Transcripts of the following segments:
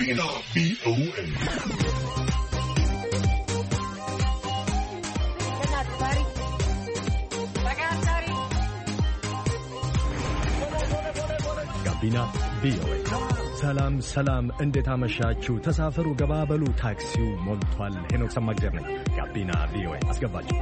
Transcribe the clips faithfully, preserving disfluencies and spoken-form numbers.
Gabina B O A. ጋቢና ቪኦኤ ሰላም ሰላም እንዴት አመሻችሁ ተሳፈሩ ገባበሉ ታክሲው ሞልቷል ሄኖክ ሰማግደር ነኝ ጋቢና ቪኦኤ አስገባችሁ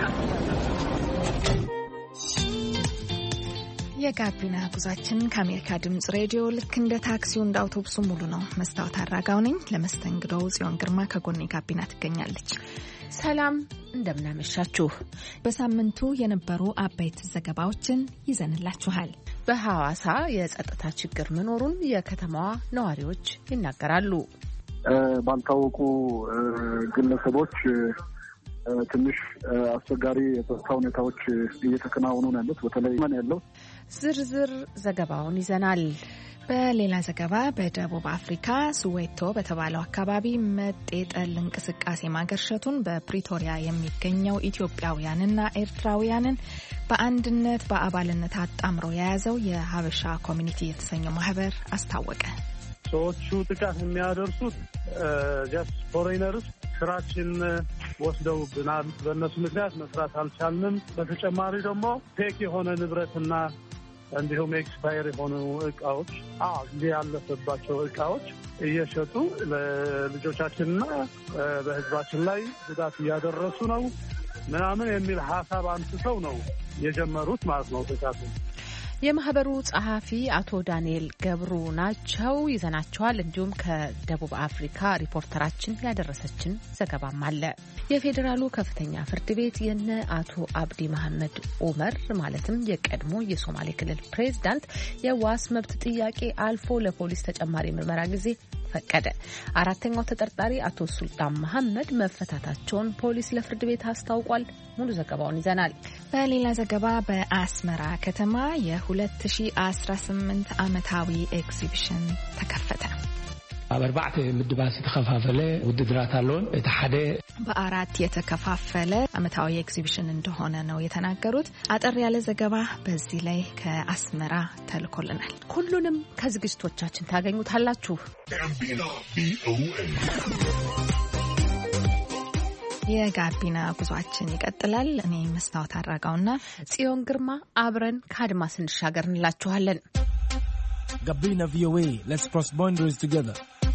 የጋቢና ጉዟችን ከአሜሪካ ድምጽ ሬዲዮ ልክ እንደ ታክሲው እንደ አውቶቡሱ ሙሉ ነው መስታወት አራጋው ነኝ ለመስተንግዶው ጽዮን ግርማ ከጎኔ ጋቢና ትገኛለች ሰላም እንደምናመሻችሁ በሳምንቱ የነበሩ አበይት ዘገባዎችን ይዘንላችኋል በሐዋሳ የጸጥታ ችግር መኖሩን የከተማዋ ነዋሪዎች ይናገራሉ ባልታወቁ ግለሰቦች ትንሽ አስቸጋሪ የጸጥታ ሁኔታዎች እየተከናወኑ ነው ያሉት በተለይ ማን ያለው ዝርዝር ዘገባውን ይዘናል በሌላ ዘገባ በደቡብ አፍሪካ ሱዌቶ በተባለው አካባቢ መጤጠል እንቅስቃሴ ማገርሸቱን በፕሪቶሪያ የሚገኘው ኢትዮጵያውያንና ኤርትራውያንን በአንድነት በአባልነት አጣምሮ የያዘው የሀበሻ ኮሚኒቲ የተሰኘው ማህበር አስታወቀ ሰዎቹ ጥቃት የሚያደርሱት ጀስት ፎሬነርስ ስራችን ወስደውብናል በእነሱ ምክንያት መስራት አልቻልንም በተጨማሪ ደግሞ ፌክ የሆነ ንብረትና እንዲሁም ኤክስፓየር የሆኑ እቃዎች አዎ ያለፈባቸው እቃዎች እየሸጡ ለልጆቻችንና በህዝባችን ላይ ጉዳት እያደረሱ ነው ምናምን የሚል ሐሳብ አንስተው ነው የጀመሩት ማለት ነው ጥቃቱ የማህበሩ ጸሐፊ አቶ ዳንኤል ገብሩ ናቸው ይዘናቸዋል እንዲሁም ከደቡብ አፍሪካ ሪፖርተራችን ያደረሰችን ዘገባም አለ የፌዴራሉ ከፍተኛ ፍርድ ቤት የነ አቶ አብዲ መሐመድ ኡመር ማለትም የቀድሞ የሶማሌ ክልል ፕሬዝዳንት የዋስ መብት ጥያቄ አልፎ ለፖሊስ ተጨማሪ ምርመራ ጊዜ ፈቀደ አራተኛው ተጠርጣሪ አቶ ሱልጣን መሐመድ መፈታታቸውን ፖሊስ ለፍርድ ቤት አስታውቋል ሙሉ ዘገባውን ይዘናል በሌላ ዘገባ በአስመራ ከተማ የ2018 ዓመታዊ ኤግዚቢሽን ተከፈተ በአራት ምድባት ተከፋፈለ ውድድራት አለውን የተሐደ በአራት የተከፋፈለ ዓመታዊ ኤግዚቢሽን እንደሆነ ነው የተናገሩት አጠር ያለ ዘገባ በዚህ ላይ ከአስመራ ተልኮልናል ሁሉንም ከዝግጅቶቻችን ታገኙታላችሁ Gabina B O A. የጋቢና ጉዟችን ይቀጥላል እኔ መስታወት አራጋውና ጽዮን ግርማ አብረን ከአድማስ እንሻገር እንላችኋለን Gabina V O A let's cross boundaries together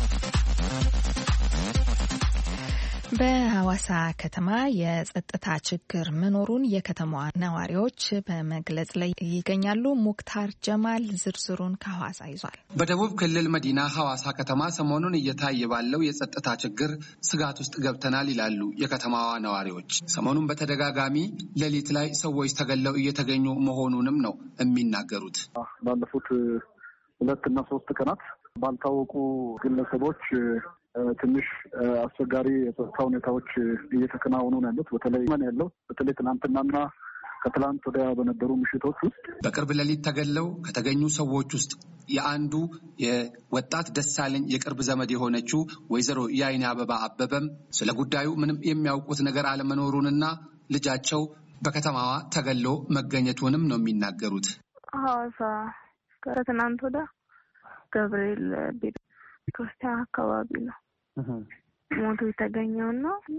በሐዋሳ ከተማ የጸጥታ ችግር መኖሩን የከተማዋ ነዋሪዎች በመግለጽ ላይ ይገኛሉ ሙክታር ጀማል ዝርዝሩን ከሐዋሳ ይዟል በደቡብ ክልል መዲና ሐዋሳ ከተማ ሰሞኑን እየታየ ባለው የጸጥታ ችግር ስጋት ውስጥ ገብተናል ይላሉ የከተማዋ ነዋሪዎች ሰሞኑን በተደጋጋሚ ሌሊት ላይ ሰዎች ተገለው እየተገኙ መሆኑንም ነው የሚናገሩት ባለፉት ሁለት እና ሶስት ቀናት ባልታወቁ ግለሰቦች ትንሽ አስቸጋሪ የጸጥታ ሁኔታዎች እየተከናወኑ ነው ያሉት በተለይ ማን ያለው በተለይ ትናንትናና ከትላንት ወዲያ በነበሩ ምሽቶች ውስጥ በቅርብ ሌሊት ተገለው ከተገኙ ሰዎች ውስጥ የአንዱ የወጣት ደሳለኝ የቅርብ ዘመድ የሆነችው ወይዘሮ ያይና አበባ አበበም ስለ ጉዳዩ ምንም የሚያውቁት ነገር አለመኖሩንና ልጃቸው በከተማዋ ተገሎ መገኘቱንም ነው የሚናገሩት ሐዋሳ ከትናንት ወዲያ ገብርኤል ቤተ ክርስቲያን አካባቢ ነው ሞቱ የተገኘውና እና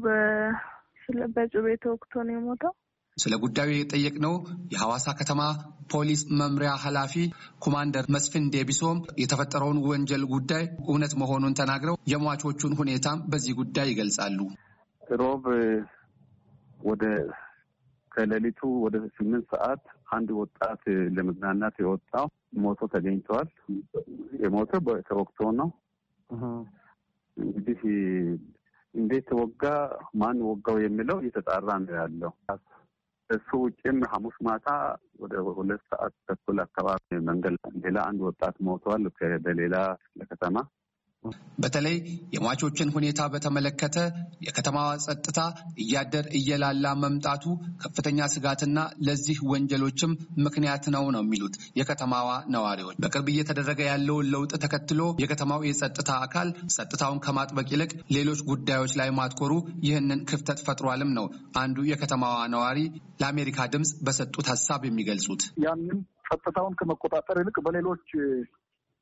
በጩቤ ተወግቶ ነው የሞተው ስለ ጉዳዩ የጠየቅነው የሐዋሳ ከተማ ፖሊስ መምሪያ ኃላፊ ኮማንደር መስፍን ዴቢሶም የተፈጠረውን ወንጀል ጉዳይ እውነት መሆኑን ተናግረው የሟቾቹን ሁኔታም በዚህ ጉዳይ ይገልጻሉ ሮብ ወደ ከሌሊቱ ወደ ስምንት ሰዓት አንድ ወጣት ለመዝናናት የወጣው ሞቶ ተገኝቷል የሞተው በተወግቶ ነው እንግዲህ እንዴት ወጋ ማን ወጋው የሚለው እየተጣራ ነው ያለው እሱ ውጭም ሐሙስ ማታ ወደ ሁለት ሰዓት ተኩል አካባቢ መንገድ ሌላ አንድ ወጣት ሞቷል ከሌላ ለከተማ በተለይ የሟቾችን ሁኔታ በተመለከተ የከተማዋ ጸጥታ እያደር እየላላ መምጣቱ ከፍተኛ ስጋትና ለዚህ ወንጀሎችም ምክንያት ነው ነው የሚሉት የከተማዋ ነዋሪዎች በቅርብ እየተደረገ ያለው ለውጥ ተከትሎ የከተማው የጸጥታ አካል ጸጥታውን ከማጥበቅ ይልቅ ሌሎች ጉዳዮች ላይ ማትኮሩ ይህንን ክፍተት ፈጥሯልም ነው አንዱ የከተማዋ ነዋሪ ለአሜሪካ ድምጽ በሰጡት ሐሳብ የሚገልጹት ያንን ጸጥታውን ከመቆጣጠር ይልቅ በሌሎች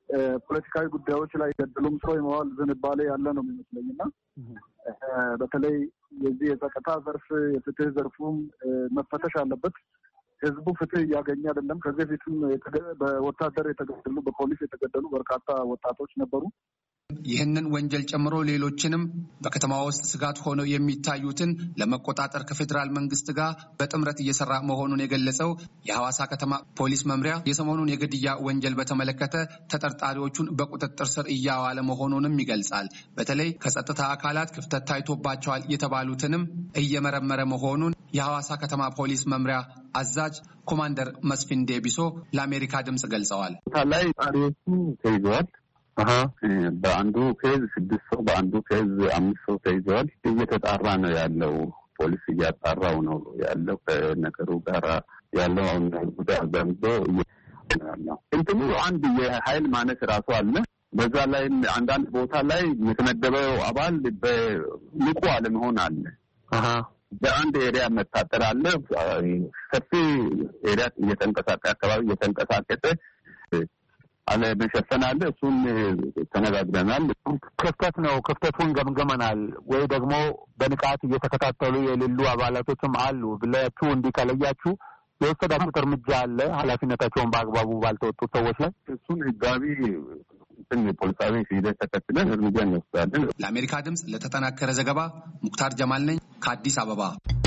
ፖለቲካዊ ጉዳዮች ላይ ገድሉም ሰው የመዋል ዝንባሌ ያለ ነው የሚመስለኝና በተለይ የዚህ የጸጥታ ዘርፍ የፍትህ ዘርፉም መፈተሽ አለበት። ህዝቡ ፍትህ እያገኘ አይደለም። ከዚህ በፊትም በወታደር የተገደሉ በፖሊስ የተገደሉ በርካታ ወጣቶች ነበሩ። ይህንን ወንጀል ጨምሮ ሌሎችንም በከተማ ውስጥ ስጋት ሆነው የሚታዩትን ለመቆጣጠር ከፌዴራል መንግስት ጋር በጥምረት እየሰራ መሆኑን የገለጸው የሐዋሳ ከተማ ፖሊስ መምሪያ የሰሞኑን የግድያ ወንጀል በተመለከተ ተጠርጣሪዎቹን በቁጥጥር ስር እያዋለ መሆኑንም ይገልጻል። በተለይ ከጸጥታ አካላት ክፍተት ታይቶባቸዋል የተባሉትንም እየመረመረ መሆኑን የሐዋሳ ከተማ ፖሊስ መምሪያ አዛዥ ኮማንደር መስፍን ዴቢሶ ለአሜሪካ ድምጽ ገልጸዋል። ታላይ አሪዎቹ ተይዘዋል። አሃ በአንዱ ኬዝ ስድስት ሰው በአንዱ ኬዝ አምስት ሰው ተይዘዋል። እየተጣራ ነው ያለው። ፖሊስ እያጣራው ነው ያለው። ከነገሩ ጋር ያለው አሁን ጉዳይ በምዶ ያለው እንትኑ አንድ የኃይል ማነስ ራሱ አለ። በዛ ላይ አንዳንድ ቦታ ላይ የተመደበው አባል በንቁ አለመሆን አለ። አሃ በአንድ ኤሪያ መታጠር አለ። ሰፊ ኤሪያ እየተንቀሳቀሰ አካባቢ እየተንቀሳቀሰ አለ መሸፈን አለ። እሱን ተነጋግረናል። ክፍተት ነው። ክፍተቱን ገምገመናል ወይ ደግሞ በንቃት እየተከታተሉ የሌሉ አባላቶችም አሉ ብላችሁ እንዲከለያችሁ የወሰዳችሁት እርምጃ አለ ኃላፊነታቸውን በአግባቡ ባልተወጡት ሰዎች ላይ እሱን ህጋዊ እንትን ፖሊሳዊ ሂደት ተከትለን እርምጃ እንወስዳለን። ለአሜሪካ ድምጽ ለተጠናከረ ዘገባ ሙክታር ጀማል ነኝ ከአዲስ አበባ።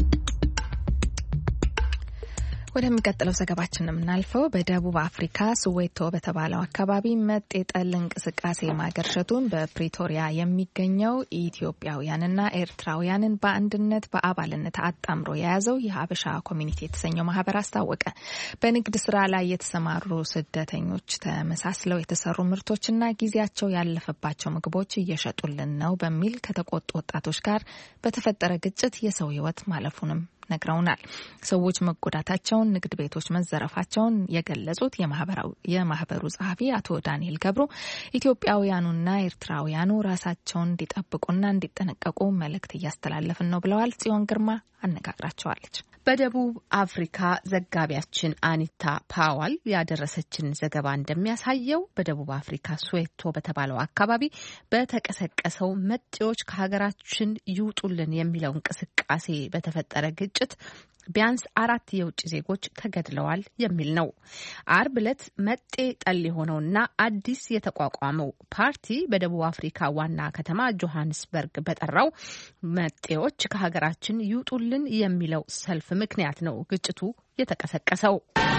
ወደሚቀጥለው ዘገባችን የምናልፈው በደቡብ አፍሪካ ሶዌቶ በተባለው አካባቢ መጤ ጠል እንቅስቃሴ ማገርሸቱን በፕሪቶሪያ የሚገኘው ኢትዮጵያውያንና ኤርትራውያንን በአንድነት በአባልነት አጣምሮ የያዘው የሀበሻ ኮሚኒቲ የተሰኘው ማህበር አስታወቀ። በንግድ ስራ ላይ የተሰማሩ ስደተኞች ተመሳስለው የተሰሩ ምርቶችና ጊዜያቸው ያለፈባቸው ምግቦች እየሸጡልን ነው በሚል ከተቆጡ ወጣቶች ጋር በተፈጠረ ግጭት የሰው ሕይወት ማለፉንም ነግረውናል። ሰዎች መጎዳታቸውን፣ ንግድ ቤቶች መዘረፋቸውን የገለጹት የማህበሩ ጸሐፊ አቶ ዳንኤል ገብሩ ኢትዮጵያውያኑና ኤርትራውያኑ ራሳቸውን እንዲጠብቁና እንዲጠነቀቁ መልእክት እያስተላለፍን ነው ብለዋል። ጽዮን ግርማ አነጋግራቸዋለች። በደቡብ አፍሪካ ዘጋቢያችን አኒታ ፓዋል ያደረሰችን ዘገባ እንደሚያሳየው በደቡብ አፍሪካ ሶዌቶ በተባለው አካባቢ በተቀሰቀሰው መጤዎች ከሀገራችን ይውጡልን የሚለው እንቅስቃሴ በተፈጠረ ግጭት ቢያንስ አራት የውጭ ዜጎች ተገድለዋል የሚል ነው። አርብ ዕለት መጤ ጠል የሆነውና አዲስ የተቋቋመው ፓርቲ በደቡብ አፍሪካ ዋና ከተማ ጆሃንስበርግ በጠራው መጤዎች ከሀገራችን ይውጡልን የሚለው ሰልፍ ምክንያት ነው ግጭቱ የተቀሰቀሰው።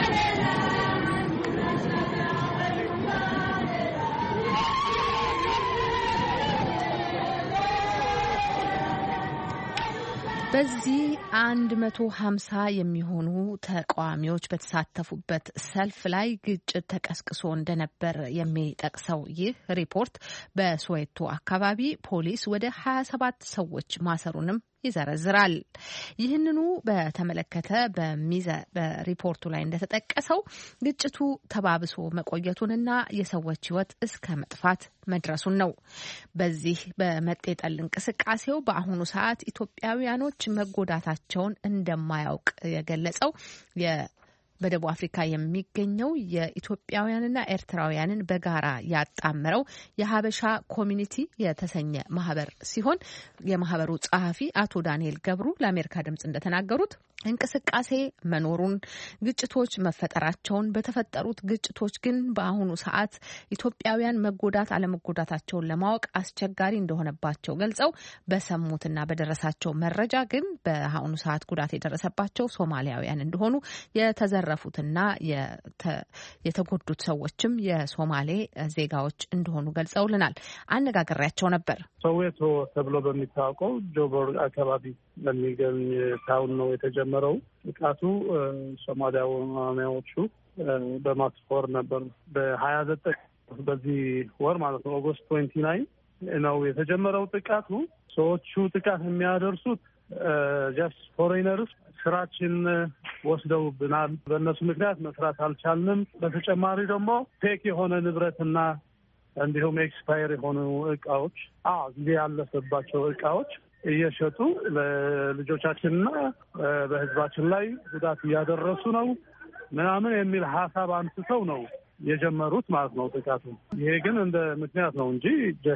በዚህ አንድ መቶ ሀምሳ የሚሆኑ ተቃዋሚዎች በተሳተፉበት ሰልፍ ላይ ግጭት ተቀስቅሶ እንደነበር የሚጠቅሰው ይህ ሪፖርት በሶዌቶ አካባቢ ፖሊስ ወደ ሀያ ሰባት ሰዎች ማሰሩንም ይዘረዝራል። ይህንኑ በተመለከተ በሚዘ በሪፖርቱ ላይ እንደተጠቀሰው ግጭቱ ተባብሶ መቆየቱንና የሰዎች ሕይወት እስከ መጥፋት መድረሱን ነው። በዚህ በመጤጠል እንቅስቃሴው በአሁኑ ሰዓት ኢትዮጵያውያኖች መጎዳታቸውን እንደማያውቅ የገለጸው በደቡብ አፍሪካ የሚገኘው የኢትዮጵያውያንና ኤርትራውያንን በጋራ ያጣመረው የሀበሻ ኮሚኒቲ የተሰኘ ማህበር ሲሆን የማህበሩ ጸሐፊ አቶ ዳንኤል ገብሩ ለአሜሪካ ድምጽ እንደተናገሩት እንቅስቃሴ መኖሩን፣ ግጭቶች መፈጠራቸውን፣ በተፈጠሩት ግጭቶች ግን በአሁኑ ሰዓት ኢትዮጵያውያን መጎዳት አለመጎዳታቸውን ለማወቅ አስቸጋሪ እንደሆነባቸው ገልጸው በሰሙትና በደረሳቸው መረጃ ግን በአሁኑ ሰዓት ጉዳት የደረሰባቸው ሶማሊያውያን እንደሆኑ የተዘረፉትና የተጎዱት ሰዎችም የሶማሌ ዜጋዎች እንደሆኑ ገልጸውልናል። አነጋግሬያቸው ነበር። ሶዌቶ ተብሎ በሚታወቀው ጆቦር አካባቢ በሚገኝ ታውን ነው የተጀመረው። ጥቃቱ ሶማሊያውያኖቹ በማስፎር ነበር በሀያ ዘጠኝ በዚህ ወር ማለት ነው ኦገስት ትዌንቲ ናይን ነው የተጀመረው ጥቃቱ። ሰዎቹ ጥቃት የሚያደርሱት ጀስት ፎሬነርስ ስራችን ወስደውብናል፣ በእነሱ ምክንያት መስራት አልቻልንም። በተጨማሪ ደግሞ ፌክ የሆነ ንብረትና እንዲሁም ኤክስፓየር የሆኑ እቃዎች አዎ ጊዜ ያለፈባቸው እቃዎች እየሸጡ ለልጆቻችንና በሕዝባችን ላይ ጉዳት እያደረሱ ነው ምናምን የሚል ሀሳብ አንስተው ነው የጀመሩት ማለት ነው ጥቃቱ። ይሄ ግን እንደ ምክንያት ነው እንጂ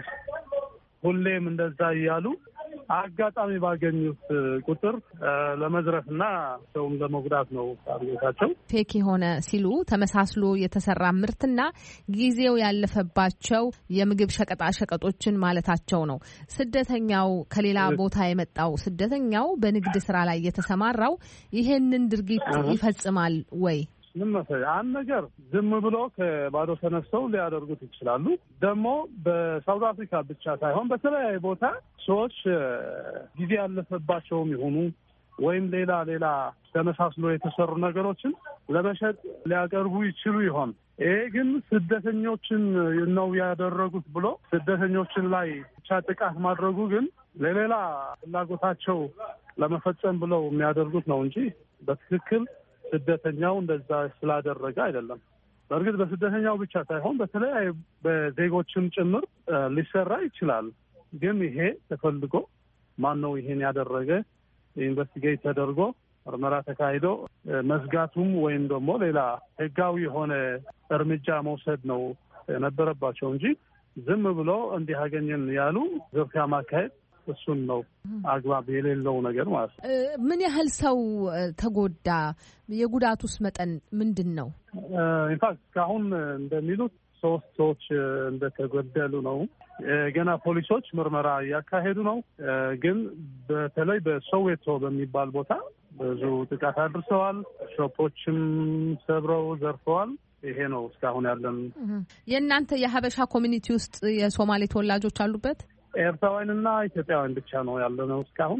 ሁሌም እንደዛ እያሉ አጋጣሚ ባገኙት ቁጥር ለመዝረፍና ሰውም ለመጉዳት ነው ታርጌታቸው። ፌክ የሆነ ሲሉ ተመሳስሎ የተሰራ ምርትና ጊዜው ያለፈባቸው የምግብ ሸቀጣ ሸቀጦችን ማለታቸው ነው። ስደተኛው ከሌላ ቦታ የመጣው ስደተኛው በንግድ ስራ ላይ የተሰማራው ይሄንን ድርጊት ይፈጽማል ወይ? ምን መሰለህ አንድ ነገር ዝም ብሎ ከባዶ ተነስተው ሊያደርጉት ይችላሉ። ደግሞ በሳውዝ አፍሪካ ብቻ ሳይሆን በተለያየ ቦታ ሰዎች ጊዜ ያለፈባቸውም ይሁኑ ወይም ሌላ ሌላ ተመሳስሎ የተሰሩ ነገሮችን ለመሸጥ ሊያቀርቡ ይችሉ ይሆን። ይሄ ግን ስደተኞችን ነው ያደረጉት ብሎ ስደተኞችን ላይ ብቻ ጥቃት ማድረጉ ግን ለሌላ ፍላጎታቸው ለመፈጸም ብለው የሚያደርጉት ነው እንጂ በትክክል ስደተኛው እንደዛ ስላደረገ አይደለም። በእርግጥ በስደተኛው ብቻ ሳይሆን በተለያዩ በዜጎችም ጭምር ሊሰራ ይችላል። ግን ይሄ ተፈልጎ ማን ነው ይሄን ያደረገ ኢንቨስቲጌት ተደርጎ ምርመራ ተካሂዶ መዝጋቱም ወይም ደግሞ ሌላ ህጋዊ የሆነ እርምጃ መውሰድ ነው የነበረባቸው እንጂ ዝም ብሎ እንዲህ አገኘን ያሉ ዝርፊያ ማካሄድ እሱን ነው አግባብ የሌለው ነገር ማለት ነው። ምን ያህል ሰው ተጎዳ? የጉዳቱስ መጠን ምንድን ነው? ኢንፋክት እስካሁን እንደሚሉት ሶስት ሰዎች እንደተጎደሉ ነው። ገና ፖሊሶች ምርመራ እያካሄዱ ነው። ግን በተለይ በሶዌቶ በሚባል ቦታ ብዙ ጥቃት አድርሰዋል። ሾፖችም ሰብረው ዘርፈዋል። ይሄ ነው እስካሁን ያለን። የእናንተ የሀበሻ ኮሚኒቲ ውስጥ የሶማሌ ተወላጆች አሉበት? ኤርትራውያንና ኢትዮጵያውያን ብቻ ነው ያለነው እስካሁን።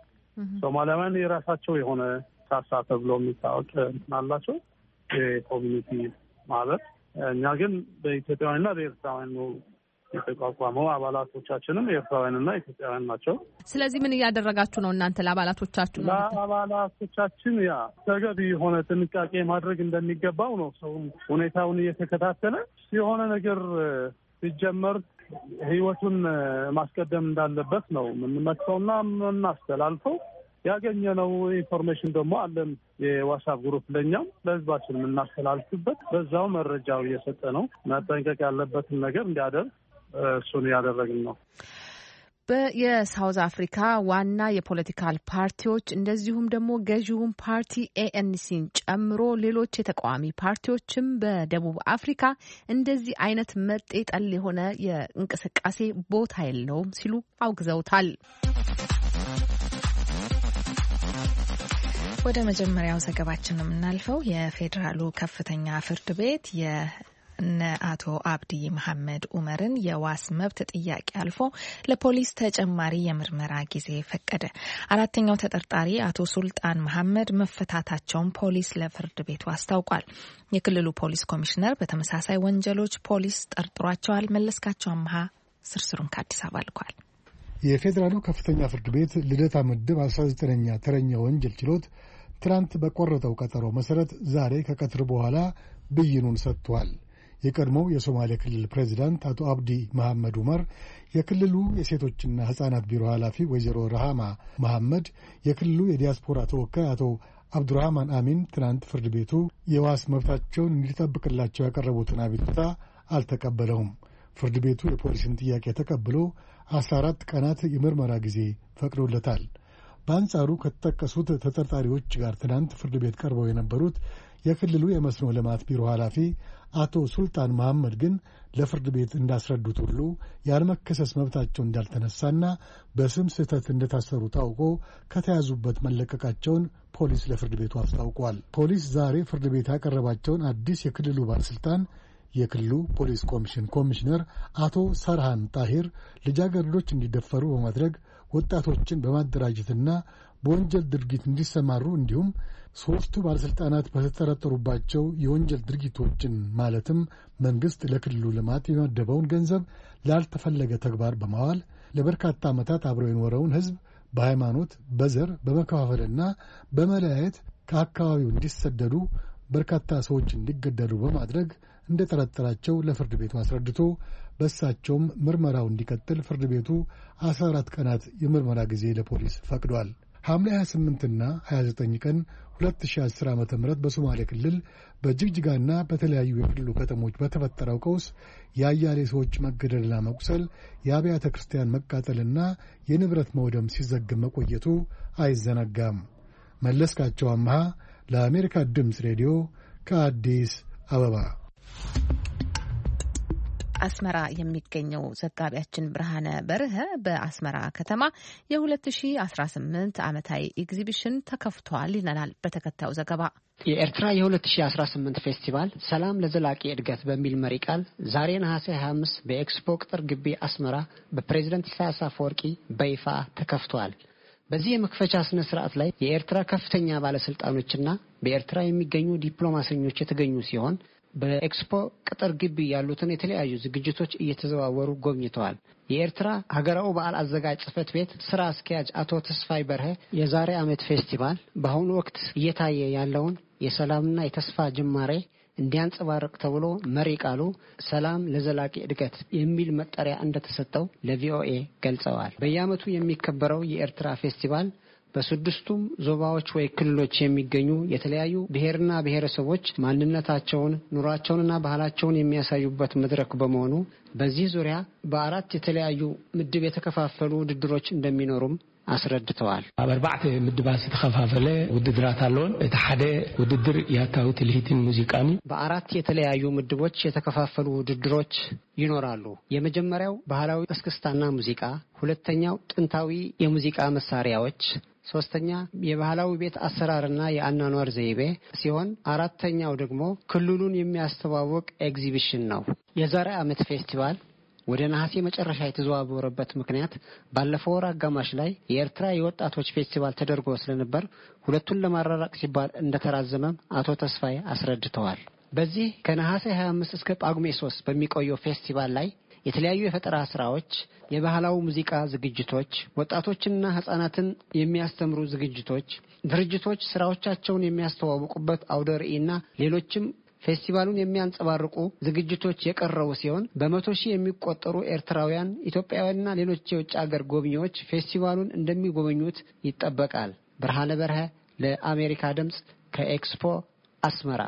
ሶማሊያውያን የራሳቸው የሆነ ሳሳ ተብሎ የሚታወቅ አላቸው የኮሚኒቲ ማለት። እኛ ግን በኢትዮጵያውያንና በኤርትራውያን ነው የተቋቋመው። አባላቶቻችንም ኤርትራውያንና ኢትዮጵያውያን ናቸው። ስለዚህ ምን እያደረጋችሁ ነው እናንተ ለአባላቶቻችሁ? ለአባላቶቻችን ያ ተገቢ የሆነ ጥንቃቄ ማድረግ እንደሚገባው ነው ሰው ሁኔታውን እየተከታተለ የሆነ ነገር ሲጀመር ህይወቱን ማስቀደም እንዳለበት ነው የምንመክረውና የምናስተላልፈው። ያገኘነው ኢንፎርሜሽን ደግሞ አለን የዋትስአፕ ግሩፕ ለኛም ለህዝባችን የምናስተላልፍበት፣ በዛው መረጃው እየሰጠ ነው። መጠንቀቅ ያለበትን ነገር እንዲያደርግ እሱን ያደረግን ነው። የሳውዝ አፍሪካ ዋና የፖለቲካል ፓርቲዎች እንደዚሁም ደግሞ ገዢውን ፓርቲ ኤኤንሲን ጨምሮ ሌሎች የተቃዋሚ ፓርቲዎችም በደቡብ አፍሪካ እንደዚህ አይነት መጤ ጠል የሆነ የእንቅስቃሴ ቦታ የለውም ሲሉ አውግዘውታል። ወደ መጀመሪያው ዘገባችን የምናልፈው የፌዴራሉ ከፍተኛ ፍርድ ቤት የ እነ አቶ አብዲ መሐመድ ኡመርን የዋስ መብት ጥያቄ አልፎ ለፖሊስ ተጨማሪ የምርመራ ጊዜ ፈቀደ። አራተኛው ተጠርጣሪ አቶ ሱልጣን መሐመድ መፈታታቸውን ፖሊስ ለፍርድ ቤቱ አስታውቋል። የክልሉ ፖሊስ ኮሚሽነር በተመሳሳይ ወንጀሎች ፖሊስ ጠርጥሯቸዋል። መለስካቸው አምሃ ስርስሩን ከአዲስ አበባ ልኳል። የፌዴራሉ ከፍተኛ ፍርድ ቤት ልደታ ምድብ አስራ ዘጠነኛ ተረኛ ወንጀል ችሎት ትናንት በቆረጠው ቀጠሮ መሰረት ዛሬ ከቀትር በኋላ ብይኑን ሰጥቷል። የቀድሞው የሶማሌ ክልል ፕሬዚዳንት አቶ አብዲ መሐመድ ኡመር፣ የክልሉ የሴቶችና ሕፃናት ቢሮ ኃላፊ ወይዘሮ ረሃማ መሐመድ፣ የክልሉ የዲያስፖራ ተወካይ አቶ አብዱራህማን አሚን ትናንት ፍርድ ቤቱ የዋስ መብታቸውን እንዲጠብቅላቸው ያቀረቡትን አቤቱታ አልተቀበለውም። ፍርድ ቤቱ የፖሊስን ጥያቄ ተቀብሎ አስራ አራት ቀናት የምርመራ ጊዜ ፈቅዶለታል። በአንጻሩ ከተጠቀሱት ተጠርጣሪዎች ጋር ትናንት ፍርድ ቤት ቀርበው የነበሩት የክልሉ የመስኖ ልማት ቢሮ ኃላፊ አቶ ሱልጣን መሐመድ ግን ለፍርድ ቤት እንዳስረዱት ሁሉ ያለመከሰስ መብታቸው እንዳልተነሳና በስም ስህተት እንደታሰሩ ታውቆ ከተያዙበት መለቀቃቸውን ፖሊስ ለፍርድ ቤቱ አስታውቋል። ፖሊስ ዛሬ ፍርድ ቤት ያቀረባቸውን አዲስ የክልሉ ባለስልጣን የክልሉ ፖሊስ ኮሚሽን ኮሚሽነር አቶ ሰርሃን ጣሂር ልጃገረዶች እንዲደፈሩ በማድረግ ወጣቶችን በማደራጀትና በወንጀል ድርጊት እንዲሰማሩ እንዲሁም ሦስቱ ባለሥልጣናት በተጠረጠሩባቸው የወንጀል ድርጊቶችን ማለትም መንግሥት ለክልሉ ልማት የመደበውን ገንዘብ ላልተፈለገ ተግባር በማዋል ለበርካታ ዓመታት አብረው የኖረውን ሕዝብ በሃይማኖት፣ በዘር በመከፋፈልና በመለያየት ከአካባቢው እንዲሰደዱ፣ በርካታ ሰዎች እንዲገደሉ በማድረግ እንደጠረጠራቸው ለፍርድ ቤቱ አስረድቶ በእሳቸውም ምርመራው እንዲቀጥል ፍርድ ቤቱ አስራ አራት ቀናት የምርመራ ጊዜ ለፖሊስ ፈቅዷል። ሐምሌ ሃያ ስምንት እና ሃያ ዘጠኝ ቀን ሁለት ሺህ አስር ዓመተ ምህረት በሶማሌ ክልል በጅግጅጋና በተለያዩ የክልሉ ከተሞች በተፈጠረው ቀውስ የአያሌ ሰዎች መገደልና መቁሰል፣ የአብያተ ክርስቲያን መቃጠልና የንብረት መውደም ሲዘግብ መቆየቱ አይዘነጋም። መለስካቸው አምሃ ለአሜሪካ ድምፅ ሬዲዮ ከአዲስ አበባ። አስመራ የሚገኘው ዘጋቢያችን ብርሃነ በርሀ በአስመራ ከተማ የ2018 ዓመታዊ ኤግዚቢሽን ተከፍቷል ይነናል በተከታዩ ዘገባ። የኤርትራ የ2018 ፌስቲቫል ሰላም ለዘላቂ እድገት በሚል መሪ ቃል ዛሬ ነሐሴ ሃያ አምስት በኤክስፖ ቅጥር ግቢ አስመራ በፕሬዝዳንት ኢሳያስ አፈወርቂ በይፋ ተከፍቷል። በዚህ የመክፈቻ ስነ ስርዓት ላይ የኤርትራ ከፍተኛ ባለስልጣኖችና በኤርትራ የሚገኙ ዲፕሎማሲኞች የተገኙ ሲሆን በኤክስፖ ቅጥር ግቢ ያሉትን የተለያዩ ዝግጅቶች እየተዘዋወሩ ጎብኝተዋል። የኤርትራ ሀገራዊ በዓል አዘጋጅ ጽሕፈት ቤት ስራ አስኪያጅ አቶ ተስፋይ በርሀ የዛሬ ዓመት ፌስቲቫል በአሁኑ ወቅት እየታየ ያለውን የሰላምና የተስፋ ጅማሬ እንዲያንጸባርቅ ተብሎ መሪ ቃሉ ሰላም ለዘላቂ እድገት የሚል መጠሪያ እንደተሰጠው ለቪኦኤ ገልጸዋል። በየዓመቱ የሚከበረው የኤርትራ ፌስቲቫል በስድስቱም ዞባዎች ወይ ክልሎች የሚገኙ የተለያዩ ብሔርና ብሔረሰቦች ማንነታቸውን፣ ኑሯቸውንና ባህላቸውን የሚያሳዩበት መድረክ በመሆኑ በዚህ ዙሪያ በአራት የተለያዩ ምድብ የተከፋፈሉ ውድድሮች እንደሚኖሩም አስረድተዋል። አርባዕተ ምድባት የተከፋፈለ ውድድራት አለውን። የተሐደ ውድድር ያታው ትልሂትን ሙዚቃኒ በአራት የተለያዩ ምድቦች የተከፋፈሉ ውድድሮች ይኖራሉ። የመጀመሪያው ባህላዊ እስክስታና ሙዚቃ፣ ሁለተኛው ጥንታዊ የሙዚቃ መሳሪያዎች፣ ሶስተኛ የባህላዊ ቤት አሰራርና የአኗኗር ዘይቤ ሲሆን አራተኛው ደግሞ ክልሉን የሚያስተዋውቅ ኤግዚቢሽን ነው። የዛሬ ዓመት ፌስቲቫል ወደ ነሐሴ መጨረሻ የተዘዋወረበት ምክንያት ባለፈው ወር አጋማሽ ላይ የኤርትራ የወጣቶች ፌስቲቫል ተደርጎ ስለነበር ሁለቱን ለማራራቅ ሲባል እንደተራዘመም አቶ ተስፋይ አስረድተዋል። በዚህ ከነሐሴ ሃያ አምስት እስከ ጳጉሜ ሶስት በሚቆየው ፌስቲቫል ላይ የተለያዩ የፈጠራ ስራዎች፣ የባህላዊ ሙዚቃ ዝግጅቶች፣ ወጣቶችንና ህፃናትን የሚያስተምሩ ዝግጅቶች፣ ድርጅቶች ስራዎቻቸውን የሚያስተዋውቁበት አውደ ርዕይና ሌሎችም ፌስቲቫሉን የሚያንጸባርቁ ዝግጅቶች የቀረቡ ሲሆን በመቶ ሺህ የሚቆጠሩ ኤርትራውያን፣ ኢትዮጵያውያንና ሌሎች የውጭ ሀገር ጎብኚዎች ፌስቲቫሉን እንደሚጎበኙት ይጠበቃል። ብርሃነ በርሀ ለአሜሪካ ድምጽ ከኤክስፖ አስመራ።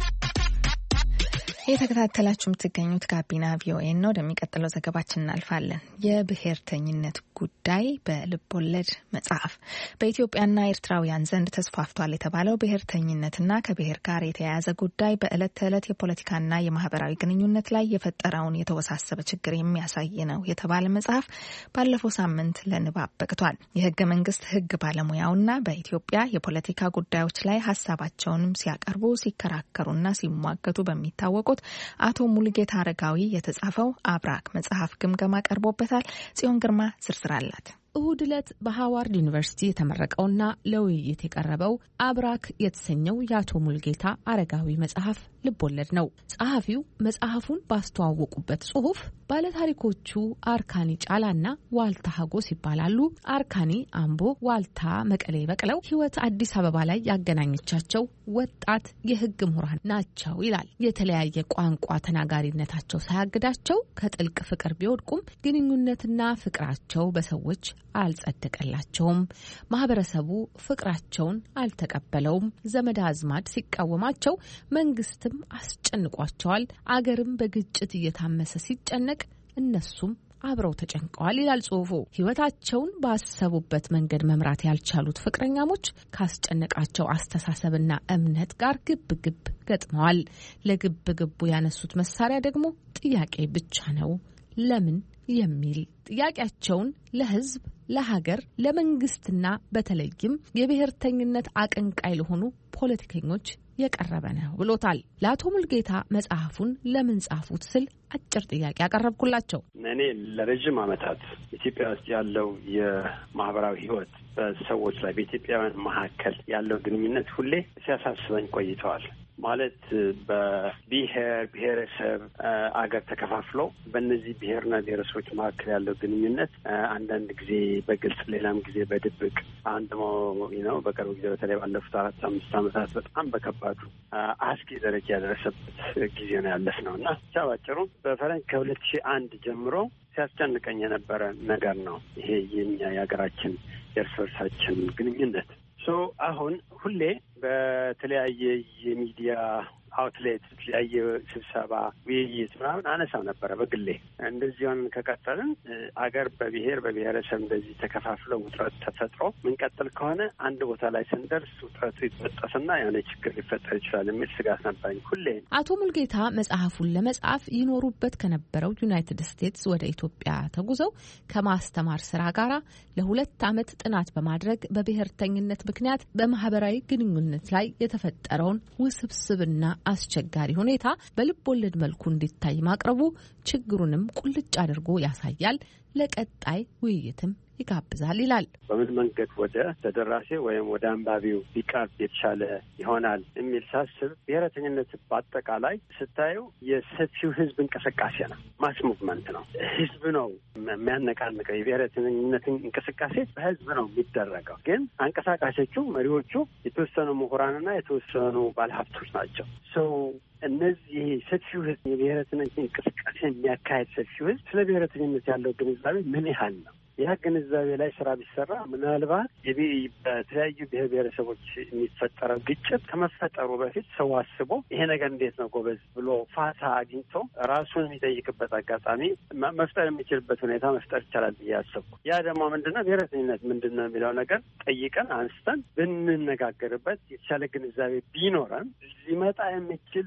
የተከታተላችሁ የምትገኙት ጋቢና ቪኦኤ ነው። ወደሚቀጥለው ዘገባችን እናልፋለን። የብሔርተኝነት ጉዳይ በልቦለድ መጽሐፍ በኢትዮጵያና ኤርትራውያን ዘንድ ተስፋፍቷል የተባለው ብሔርተኝነትና ከብሔር ጋር የተያያዘ ጉዳይ በዕለት ተዕለት የፖለቲካና የማህበራዊ ግንኙነት ላይ የፈጠረውን የተወሳሰበ ችግር የሚያሳይ ነው የተባለ መጽሐፍ ባለፈው ሳምንት ለንባብ በቅቷል። የህገ መንግስት ህግ ባለሙያውና በኢትዮጵያ የፖለቲካ ጉዳዮች ላይ ሀሳባቸውንም ሲያቀርቡ ሲከራከሩና ሲሟገቱ በሚታወቁት አቶ ሙሉጌታ አረጋዊ የተጻፈው አብራክ መጽሐፍ ግምገማ ቀርቦበታል። ጽዮን ግርማ ዝርዝር አላት። እሁድ ዕለት በሃዋርድ ዩኒቨርሲቲ የተመረቀውና ለውይይት የቀረበው አብራክ የተሰኘው የአቶ ሙሉጌታ አረጋዊ መጽሐፍ ልቦለድ ነው። ጸሐፊው መጽሐፉን ባስተዋወቁበት ጽሑፍ ባለታሪኮቹ አርካኒ ጫላና ዋልታ ሀጎስ ይባላሉ። አርካኒ አምቦ፣ ዋልታ መቀሌ በቅለው ህይወት አዲስ አበባ ላይ ያገናኘቻቸው ወጣት የህግ ምሁራን ናቸው ይላል። የተለያየ ቋንቋ ተናጋሪነታቸው ሳያግዳቸው ከጥልቅ ፍቅር ቢወድቁም ግንኙነትና ፍቅራቸው በሰዎች አልጸደቀላቸውም። ማህበረሰቡ ፍቅራቸውን አልተቀበለውም። ዘመድ አዝማድ ሲቃወማቸው መንግስትም አስጨንቋቸዋል። አገርም በግጭት እየታመሰ ሲጨነቅ እነሱም አብረው ተጨንቀዋል ይላል ጽሑፉ። ህይወታቸውን ባሰቡበት መንገድ መምራት ያልቻሉት ፍቅረኛሞች ካስጨነቃቸው አስተሳሰብና እምነት ጋር ግብ ግብ ገጥመዋል። ለግብ ግቡ ያነሱት መሳሪያ ደግሞ ጥያቄ ብቻ ነው። ለምን የሚል ጥያቄያቸውን ለህዝብ፣ ለሀገር፣ ለመንግስትና በተለይም የብሔርተኝነት አቀንቃይ ለሆኑ ፖለቲከኞች የቀረበ ነው ብሎታል። ለአቶ ሙሉጌታ መጽሐፉን ለምን ጻፉት ስል አጭር ጥያቄ ያቀረብኩላቸው። እኔ ለረጅም ዓመታት ኢትዮጵያ ውስጥ ያለው የማህበራዊ ህይወት በሰዎች ላይ በኢትዮጵያውያን መካከል ያለው ግንኙነት ሁሌ ሲያሳስበኝ ቆይተዋል። ማለት በብሔር ብሔረሰብ አገር ተከፋፍሎ በእነዚህ ብሔርና ብሔረሰቦች መካከል ያለው ግንኙነት አንዳንድ ጊዜ በግልጽ ሌላም ጊዜ በድብቅ አንድ ነው በቅርብ ጊዜ በተለይ ባለፉት አራት አምስት ዓመታት በጣም በከባዱ አስጊ ደረጃ ያደረሰበት ጊዜ ነው ያለፍ ነው እና ብቻ ባጭሩ በፈረንጅ ከሁለት ሺህ አንድ ጀምሮ ሲያስጨንቀኝ የነበረ ነገር ነው ይሄ የኛ የሀገራችን የእርስ በርሳችን ግንኙነት። ሶ አሁን ሁሌ በተለያየ የሚዲያ አውትሌት የተለያየ ስብሰባ ውይይት ምናምን አነሳው ነበረ በግሌ እንደዚሁን ከቀጠልን አገር በብሔር በብሔረሰብ እንደዚህ ተከፋፍለው ውጥረት ተፈጥሮ ምንቀጥል ከሆነ አንድ ቦታ ላይ ስንደርስ ውጥረቱ ይበጠስና የሆነ ችግር ሊፈጠር ይችላል የሚል ስጋት ነበረኝ ሁሌ። አቶ ሙልጌታ መጽሐፉን ለመጻፍ ይኖሩበት ከነበረው ዩናይትድ ስቴትስ ወደ ኢትዮጵያ ተጉዘው ከማስተማር ስራ ጋራ ለሁለት ዓመት ጥናት በማድረግ በብሔርተኝነት ምክንያት በማህበራዊ ግንኙነት ላይ የተፈጠረውን ውስብስብና አስቸጋሪ ሁኔታ በልብ ወለድ መልኩ እንዲታይ ማቅረቡ ችግሩንም ቁልጭ አድርጎ ያሳያል፣ ለቀጣይ ውይይትም ይጋብዛል ይላል። በምን መንገድ ወደ ተደራሲ ወይም ወደ አንባቢው ቢቀርብ የተሻለ ይሆናል የሚል ሳስብ ብሔረተኝነት በአጠቃላይ ስታዩ የሰፊው ሕዝብ እንቅስቃሴ ነው። ማስ ሙቭመንት ነው። ሕዝብ ነው የሚያነቃንቀው። የብሔረተኝነት እንቅስቃሴ በሕዝብ ነው የሚደረገው። ግን አንቀሳቃሾቹ መሪዎቹ የተወሰኑ ምሁራንና የተወሰኑ ባለሀብቶች ናቸው። ሰው እነዚህ ሰፊው ሕዝብ የብሔረተኝነት እንቅስቃሴ የሚያካሄድ ሰፊው ሕዝብ ስለ ብሔረተኝነት ያለው ግንዛቤ ምን ያህል ነው? ያ ግንዛቤ ላይ ስራ ቢሰራ ምናልባት በተለያዩ ብሔር ብሔረሰቦች የሚፈጠረው ግጭት ከመፈጠሩ በፊት ሰው አስቦ ይሄ ነገር እንዴት ነው ጎበዝ ብሎ ፋታ አግኝቶ ራሱን የሚጠይቅበት አጋጣሚ መፍጠር የሚችልበት ሁኔታ መፍጠር ይቻላል ብዬ አሰብኩ። ያ ደግሞ ምንድነው ብሔረተኝነት ምንድን ነው የሚለው ነገር ጠይቀን አንስተን ብንነጋገርበት የተሻለ ግንዛቤ ቢኖረን ሊመጣ የሚችል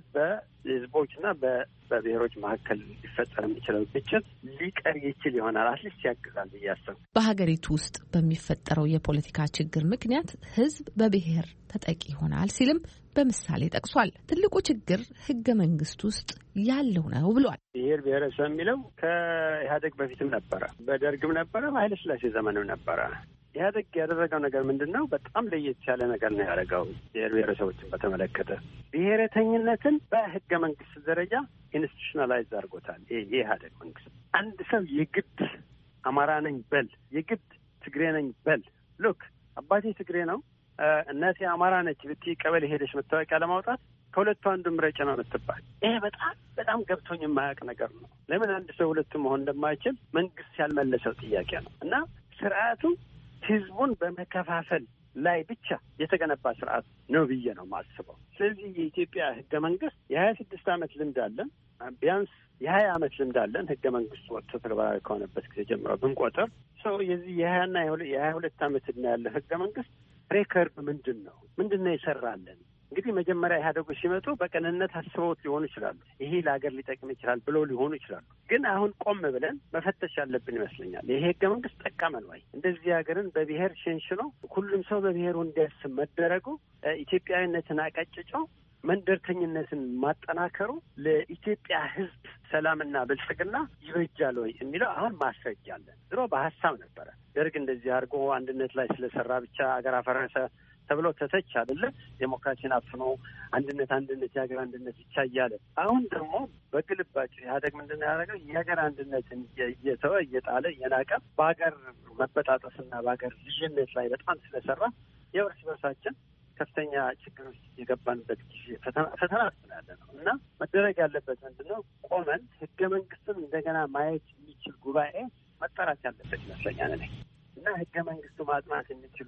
በህዝቦችና በብሔሮች መካከል ሊፈጠር የሚችለው ግጭት ሊቀር ይችል ይሆናል፣ አትሊስት ያግዛል ብዬ አሰብኩ። በሀገሪቱ ውስጥ በሚፈጠረው የፖለቲካ ችግር ምክንያት ህዝብ በብሔር ተጠቂ ይሆናል ሲልም በምሳሌ ጠቅሷል። ትልቁ ችግር ህገ መንግስት ውስጥ ያለው ነው ብሏል። ብሔር ብሔረሰብ የሚለው ከኢህአዴግ በፊትም ነበረ፣ በደርግም ነበረ፣ በኃይለ ሥላሴ ዘመንም ነበረ። ኢህአዴግ ያደረገው ነገር ምንድን ነው? በጣም ለየት ያለ ነገር ነው ያደረገው። ብሔር ብሔረሰቦችን በተመለከተ ብሔረተኝነትን በህገ መንግስት ደረጃ ኢንስቲቱሽናላይዝ አድርጎታል። ይሄ የኢህአዴግ መንግስት አንድ ሰው የግድ አማራ ነኝ በል፣ የግድ ትግሬ ነኝ በል፣ ሉክ አባቴ ትግሬ ነው እናቴ አማራ ነች ብትይ ቀበሌ ሄደሽ መታወቂያ ለማውጣት ከሁለቱ አንዱ ምረጭ ነው የምትባል። ይሄ በጣም በጣም ገብቶኝ የማያውቅ ነገር ነው። ለምን አንድ ሰው ሁለቱ መሆን እንደማይችል መንግስት ያልመለሰው ጥያቄ ነው እና ስርዓቱ ህዝቡን በመከፋፈል ላይ ብቻ የተገነባ ስርዓት ነው ብዬ ነው የማስበው። ስለዚህ የኢትዮጵያ ህገ መንግስት የሀያ ስድስት ዓመት ልምድ አለን። ቢያንስ የሀያ ዓመት ልምድ አለን። ህገ መንግስቱ ወጥቶ ተግባራዊ ከሆነበት ጊዜ ጀምሮ ብንቆጥር ሰው የዚህ የሀያና የሀያ ሁለት ዓመት ዕድሜ ያለ ህገ መንግስት ሬከርድ ምንድን ነው ምንድን ነው ይሰራለን? እንግዲህ መጀመሪያ ኢህአዴጎች ሲመጡ በቅንነት አስበውት ሊሆኑ ይችላሉ። ይሄ ለሀገር ሊጠቅም ይችላል ብለው ሊሆኑ ይችላሉ። ግን አሁን ቆም ብለን መፈተሽ ያለብን ይመስለኛል። ይሄ ህገ መንግስት ጠቀመን ወይ? እንደዚህ ሀገርን በብሔር ሸንሽኖ ሁሉም ሰው በብሔሩ እንዲያስብ መደረጉ ኢትዮጵያዊነትን አቀጭጮ መንደርተኝነትን ማጠናከሩ ለኢትዮጵያ ህዝብ ሰላምና ብልጽግና ይበጃል ወይ የሚለው አሁን ማስረጃ አለን። ድሮ በሀሳብ ነበረ። ደርግ እንደዚህ አድርጎ አንድነት ላይ ስለሰራ ብቻ ሀገር አፈረሰ ተብሎ ተተች አይደለ? ዴሞክራሲን አፍኖ አንድነት አንድነት የሀገር አንድነት ብቻ እያለ አሁን ደግሞ በግልባጭ ኢህአዴግ ምንድን ነው ያደረገው? የሀገር አንድነትን እየተወ እየጣለ እየናቀ በሀገር መበጣጠስና በሀገር ልዩነት ላይ በጣም ስለሰራ የእርስ በርሳችን ከፍተኛ ችግር ውስጥ የገባንበት ጊዜ ፈተና ያለ ነው እና መደረግ ያለበት ምንድን ነው? ቆመን ህገ መንግስትን እንደገና ማየት የሚችል ጉባኤ መጠራት ያለበት ይመስለኛል እኔ እና ህገ መንግስቱ ማጥናት የሚችሉ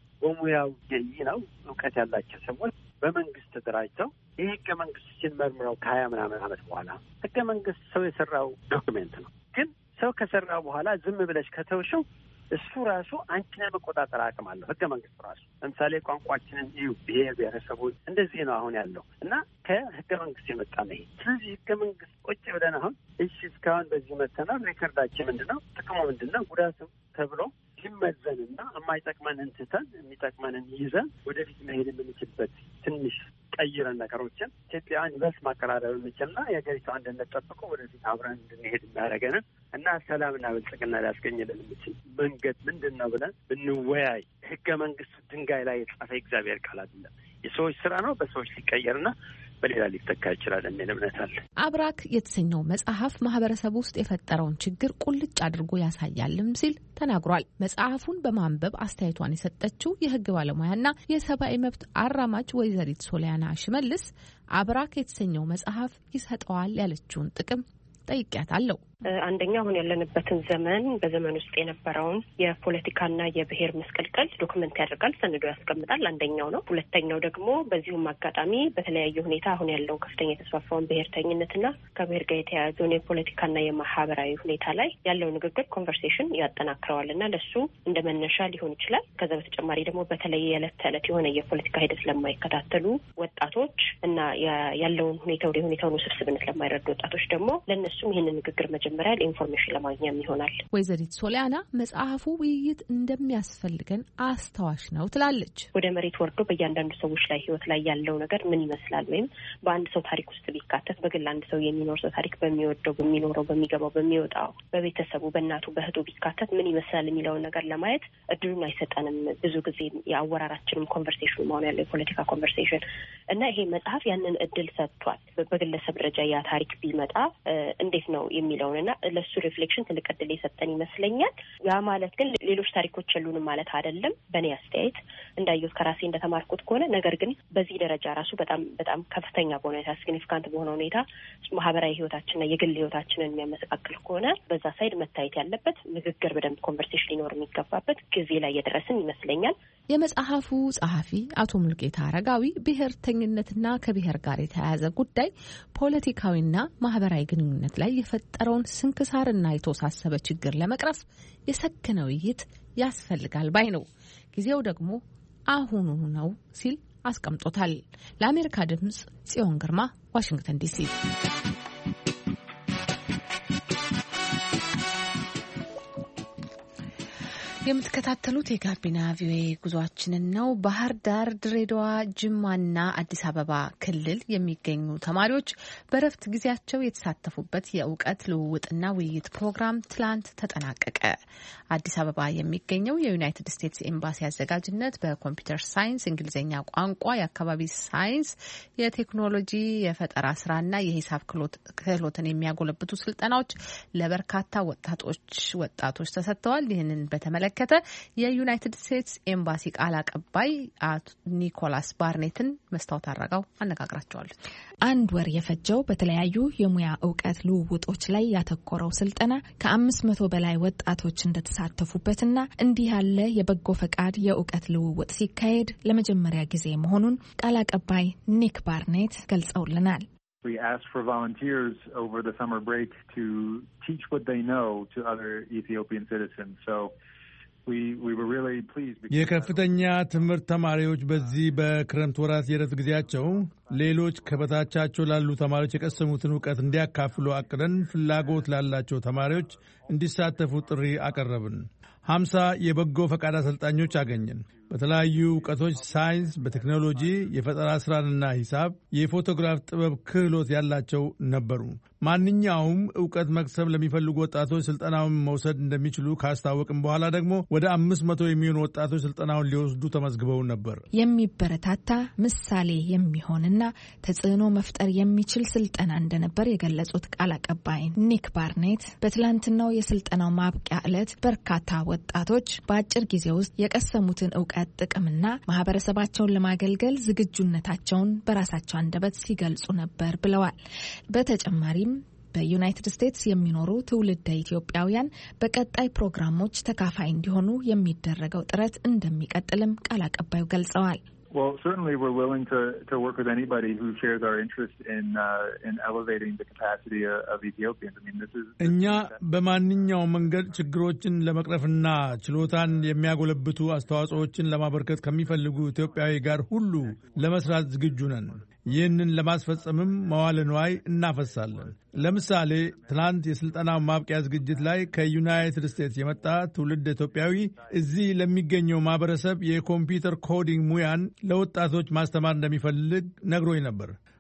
በሙያው ገይ ነው እውቀት ያላቸው ሰዎች በመንግስት ተደራጅተው ይህ ህገ መንግስት ሲመርምረው ከሀያ ምናምን ዓመት በኋላ ህገ መንግስት ሰው የሰራው ዶክሜንት ነው። ግን ሰው ከሰራው በኋላ ዝም ብለሽ ከተውሽው እሱ ራሱ አንቺን የመቆጣጠር አቅም አለው። ህገ መንግስቱ ራሱ ለምሳሌ ቋንቋችንን እዩ፣ ብሔር ብሔረሰቦች እንደዚህ ነው አሁን ያለው እና ከህገ መንግስት የመጣ ነው። ስለዚህ ህገ መንግስት ቁጭ ብለን አሁን እሺ እስካሁን በዚህ መተናል፣ ሬከርዳችን ምንድን ነው፣ ጥቅሙ ምንድን ነው፣ ጉዳቱ ተብሎ ሲመዘንና የማይጠቅመንን ትተን የሚጠቅመንን ይዘን ወደፊት መሄድ የምንችልበት ትንሽ ቀይረን ነገሮችን ኢትዮጵያን ይበልጥ ማቀራረብ የምንችልና የሀገሪቱ አንድነት ጠብቆ ወደፊት አብረን እንድንሄድ የሚያደርገንን እና ሰላምና ብልጽግና ሊያስገኝልን የምችል መንገድ ምንድን ነው ብለን ብንወያይ። ህገ መንግስቱ ድንጋይ ላይ የተጻፈ እግዚአብሔር ቃል አይደለም፣ የሰዎች ስራ ነው። በሰዎች ሊቀየርና በሌላ ሊተካ ይችላል የሚል እምነት አለ። አብራክ የተሰኘው መጽሐፍ ማህበረሰብ ውስጥ የፈጠረውን ችግር ቁልጭ አድርጎ ያሳያልም ሲል ተናግሯል። መጽሐፉን በማንበብ አስተያየቷን የሰጠችው የህግ ባለሙያና የሰብአዊ መብት አራማጅ ወይዘሪት ሶሊያና ሽመልስ አብራክ የተሰኘው መጽሐፍ ይሰጠዋል ያለችውን ጥቅም ጠይቄያታለሁ። አንደኛ አሁን ያለንበትን ዘመን በዘመን ውስጥ የነበረውን የፖለቲካና የብሔር መስቀልቀል ዶክመንት ያደርጋል፣ ሰንዶ ያስቀምጣል። አንደኛው ነው። ሁለተኛው ደግሞ በዚሁም አጋጣሚ በተለያየ ሁኔታ አሁን ያለው ከፍተኛ የተስፋፋውን ብሔርተኝነትና ከብሔር ጋር የተያያዘውን የፖለቲካና የማህበራዊ ሁኔታ ላይ ያለው ንግግር ኮንቨርሴሽን ያጠናክረዋልና ለሱ እንደ መነሻ ሊሆን ይችላል። ከዛ በተጨማሪ ደግሞ በተለይ የዕለት ተዕለት የሆነ የፖለቲካ ሂደት ለማይከታተሉ ወጣቶች እና ያለውን ሁኔታ ወደ ሁኔታውን ውስብስብነት ለማይረዱ ወጣቶች ደግሞ ለእነሱም ይህንን ንግግር መጀመሪያ ኢንፎርሜሽን ለማግኘት ይሆናል። ወይዘሪት ሶሊያና መጽሐፉ ውይይት እንደሚያስፈልገን አስተዋሽ ነው ትላለች። ወደ መሬት ወርዶ በእያንዳንዱ ሰዎች ላይ ህይወት ላይ ያለው ነገር ምን ይመስላል ወይም በአንድ ሰው ታሪክ ውስጥ ቢካተት በግል አንድ ሰው የሚኖር ሰው ታሪክ በሚወደው በሚኖረው በሚገባው በሚወጣው በቤተሰቡ በእናቱ በእህቱ ቢካተት ምን ይመስላል የሚለውን ነገር ለማየት እድሉን አይሰጠንም። ብዙ ጊዜ የአወራራችንም ኮንቨርሴሽን መሆን ያለው የፖለቲካ ኮንቨርሴሽን እና ይሄ መጽሐፍ ያንን እድል ሰጥቷል። በግለሰብ ደረጃ ያ ታሪክ ቢመጣ እንዴት ነው የሚለውን እና ለሱ ሪፍሌክሽን ትልቅ እድል የሰጠን ይመስለኛል። ያ ማለት ግን ሌሎች ታሪኮች የሉንም ማለት አይደለም። በእኔ አስተያየት እንዳየሁት ከራሴ እንደተማርኩት ከሆነ ነገር ግን በዚህ ደረጃ ራሱ በጣም በጣም ከፍተኛ በሆነ ሲግኒፊካንት በሆነ ሁኔታ ማህበራዊ ህይወታችንና የግል ህይወታችንን የሚያመሰቃቅል ከሆነ በዛ ሳይድ መታየት ያለበት ንግግር በደንብ ኮንቨርሴሽን ሊኖር የሚገባበት ጊዜ ላይ የደረስን ይመስለኛል። የመጽሐፉ ጸሐፊ አቶ ሙልጌታ አረጋዊ ብሔርተኝነትና ከብሔር ጋር የተያያዘ ጉዳይ ፖለቲካዊና ማህበራዊ ግንኙነት ላይ የፈጠረውን ስንክሳርና የተወሳሰበ ችግር ለመቅረፍ የሰከነ ውይይት ያስፈልጋል ባይ ነው። ጊዜው ደግሞ አሁኑ ነው ሲል አስቀምጦታል። ለአሜሪካ ድምጽ ጽዮን ግርማ ዋሽንግተን ዲሲ። የምትከታተሉት የጋቢና ቪኦኤ ጉዟችንን ነው። ባህር ዳር፣ ድሬዳዋ፣ ጅማና አዲስ አበባ ክልል የሚገኙ ተማሪዎች በረፍት ጊዜያቸው የተሳተፉበት የእውቀት ልውውጥና ውይይት ፕሮግራም ትላንት ተጠናቀቀ። አዲስ አበባ የሚገኘው የዩናይትድ ስቴትስ ኤምባሲ አዘጋጅነት በኮምፒውተር ሳይንስ፣ እንግሊዝኛ ቋንቋ፣ የአካባቢ ሳይንስ፣ የቴክኖሎጂ የፈጠራ ስራና የሂሳብ ክህሎትን የሚያጎለብቱ ስልጠናዎች ለበርካታ ወጣቶች ወጣቶች ተሰጥተዋል። ይህንን በተመለከተ የዩናይትድ ስቴትስ ኤምባሲ ቃል አቀባይ ኒኮላስ ባርኔትን መስታወት አረጋው አነጋግራቸዋለች። አንድ ወር የፈጀው በተለያዩ የሙያ እውቀት ልውውጦች ላይ ያተኮረው ስልጠና ከአምስት መቶ በላይ ወጣቶች እንደተሳተፉበትና እንዲህ ያለ የበጎ ፈቃድ የእውቀት ልውውጥ ሲካሄድ ለመጀመሪያ ጊዜ መሆኑን ቃል አቀባይ ኒክ ባርኔት ገልጸውልናል። We asked for volunteers over the summer break to teach what they know to other Ethiopian citizens. So የከፍተኛ ትምህርት ተማሪዎች በዚህ በክረምት ወራት የዕረፍት ጊዜያቸው ሌሎች ከበታቻቸው ላሉ ተማሪዎች የቀሰሙትን እውቀት እንዲያካፍሉ አቅደን ፍላጎት ላላቸው ተማሪዎች እንዲሳተፉ ጥሪ አቀረብን። ሀምሳ የበጎ ፈቃድ አሰልጣኞች አገኘን። በተለያዩ እውቀቶች ሳይንስ፣ በቴክኖሎጂ፣ የፈጠራ ስራንና ሂሳብ፣ የፎቶግራፍ ጥበብ ክህሎት ያላቸው ነበሩ። ማንኛውም እውቀት መቅሰም ለሚፈልጉ ወጣቶች ስልጠናውን መውሰድ እንደሚችሉ ካስታወቅም በኋላ ደግሞ ወደ አምስት መቶ የሚሆኑ ወጣቶች ስልጠናውን ሊወስዱ ተመዝግበው ነበር። የሚበረታታ ምሳሌ የሚሆንና ተጽዕኖ መፍጠር የሚችል ስልጠና እንደነበር የገለጹት ቃል አቀባይ ኒክ ባርኔት በትላንትናው የስልጠናው ማብቂያ ዕለት በርካታ ወጣቶች በአጭር ጊዜ ውስጥ የቀሰሙትን እውቀት ጥቅምና ማህበረሰባቸውን ለማገልገል ዝግጁነታቸውን በራሳቸው አንደበት ሲገልጹ ነበር ብለዋል። በተጨማሪም በዩናይትድ ስቴትስ የሚኖሩ ትውልደ ኢትዮጵያውያን በቀጣይ ፕሮግራሞች ተካፋይ እንዲሆኑ የሚደረገው ጥረት እንደሚቀጥልም ቃል አቀባዩ ገልጸዋል። Well, certainly we're willing to, to work with anybody who shares our interest in uh, in elevating the capacity of, of Ethiopians. I mean, this is እኛ በማንኛውም መንገድ ችግሮችን ለመቅረፍና ችሎታን የሚያጎለብቱ አስተዋጽኦችን ለማበርከት ከሚፈልጉ ኢትዮጵያዊ ጋር ሁሉ ለመስራት ዝግጁ ነን። ይህንን ለማስፈጸምም መዋለ ንዋይ እናፈሳለን። ለምሳሌ ትናንት የስልጠናው ማብቂያ ዝግጅት ላይ ከዩናይትድ ስቴትስ የመጣ ትውልድ ኢትዮጵያዊ እዚህ ለሚገኘው ማህበረሰብ የኮምፒውተር ኮዲንግ ሙያን ለወጣቶች ማስተማር እንደሚፈልግ ነግሮኝ ነበር።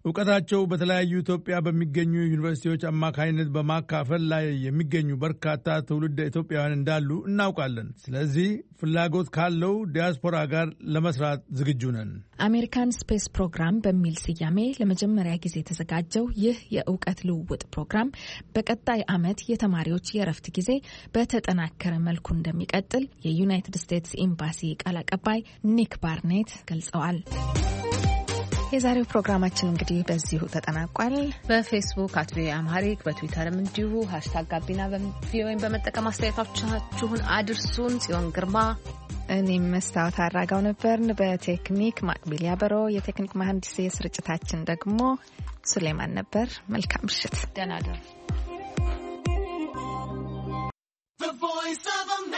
ዕውቀታቸው በተለያዩ ኢትዮጵያ በሚገኙ ዩኒቨርሲቲዎች አማካይነት በማካፈል ላይ የሚገኙ በርካታ ትውልደ ኢትዮጵያውያን እንዳሉ እናውቃለን። ስለዚህ ፍላጎት ካለው ዲያስፖራ ጋር ለመስራት ዝግጁ ነን። አሜሪካን ስፔስ ፕሮግራም በሚል ስያሜ ለመጀመሪያ ጊዜ የተዘጋጀው ይህ የእውቀት ልውውጥ ፕሮግራም በቀጣይ ዓመት የተማሪዎች የእረፍት ጊዜ በተጠናከረ መልኩ እንደሚቀጥል የዩናይትድ ስቴትስ ኤምባሲ ቃል አቀባይ ኒክ ባርኔት ገልጸዋል። የዛሬው ፕሮግራማችን እንግዲህ በዚሁ ተጠናቋል። በፌስቡክ አት ቪኦኤ አምሃሪክ በትዊተርም እንዲሁ ሃሽታግ ጋቢና ቪኦኤን በመጠቀም አስተያየቶቻችሁን አድርሱን። ጽዮን ግርማ፣ እኔም መስታወት አራጋው ነበርን። በቴክኒክ ማቅቢል ያበሮ፣ የቴክኒክ መሐንዲስ፣ የስርጭታችን ደግሞ ሱሌማን ነበር። መልካም ምሽት፣ ደህና እደሩ።